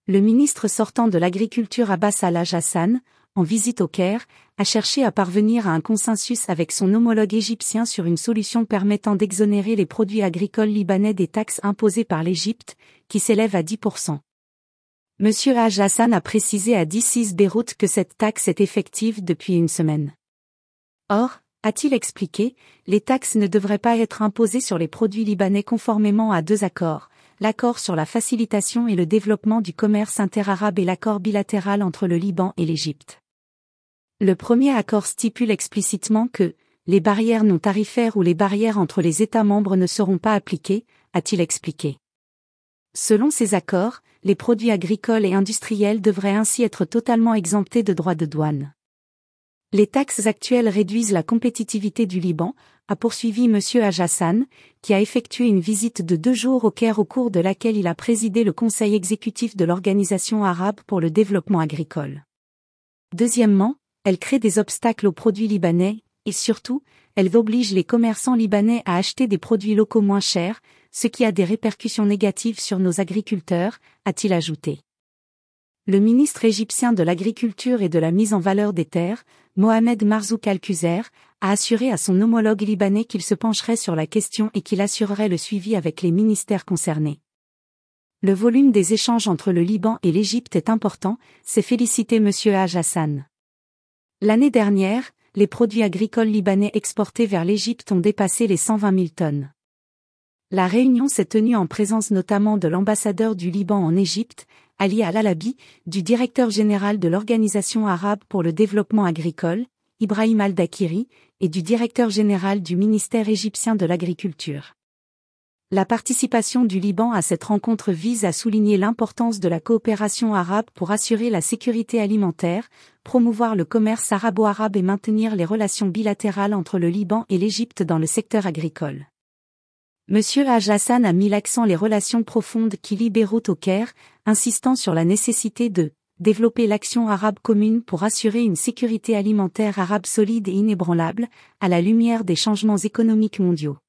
Le ministre sortant de l'Agriculture Abbas Al Hassan, en visite au Caire, a cherché à parvenir à un consensus avec son homologue égyptien sur une solution permettant d'exonérer les produits agricoles libanais des taxes imposées par l'Égypte, qui s'élèvent à 10%. M. Al Hassan a précisé à This is Beyrouth que cette taxe est effective depuis une semaine. Or, a-t-il expliqué, les taxes ne devraient pas être imposées sur les produits libanais conformément à deux accords, l'accord sur la facilitation et le développement du commerce interarabe et l'accord bilatéral entre le Liban et l'Égypte. Le premier accord stipule explicitement que les barrières non tarifaires ou les barrières entre les États membres ne seront pas appliquées, a-t-il expliqué. Selon ces accords, les produits agricoles et industriels devraient ainsi être totalement exemptés de droits de douane. Les taxes actuelles réduisent la compétitivité du Liban, a poursuivi M. Al Hassan, qui a effectué une visite de 2 jours au Caire au cours de laquelle il a présidé le Conseil exécutif de l'Organisation arabe pour le développement agricole. Deuxièmement, elle crée des obstacles aux produits libanais, et surtout, elle oblige les commerçants libanais à acheter des produits locaux moins chers, ce qui a des répercussions négatives sur nos agriculteurs, a-t-il ajouté. Le ministre égyptien de l'Agriculture et de la mise en valeur des terres, Mohamed Marzouk Al-Quzer, a assuré à son homologue libanais qu'il se pencherait sur la question et qu'il assurerait le suivi avec les ministères concernés. Le volume des échanges entre le Liban et l'Égypte est important, s'est félicité M. Al Hassan. L'année dernière, les produits agricoles libanais exportés vers l'Égypte ont dépassé les 120 000 tonnes. La réunion s'est tenue en présence notamment de l'ambassadeur du Liban en Égypte, Ali Al-Alabi, du directeur général de l'Organisation arabe pour le développement agricole, Ibrahim Al-Dakiri, et du directeur général du ministère égyptien de l'Agriculture. La participation du Liban à cette rencontre vise à souligner l'importance de la coopération arabe pour assurer la sécurité alimentaire, promouvoir le commerce arabo-arabe et maintenir les relations bilatérales entre le Liban et l'Égypte dans le secteur agricole. M. Al Hassan a mis l'accent sur les relations profondes qui lient Beyrouth au Caire, insistant sur la nécessité de développer l'action arabe commune pour assurer une sécurité alimentaire arabe solide et inébranlable, à la lumière des changements économiques mondiaux.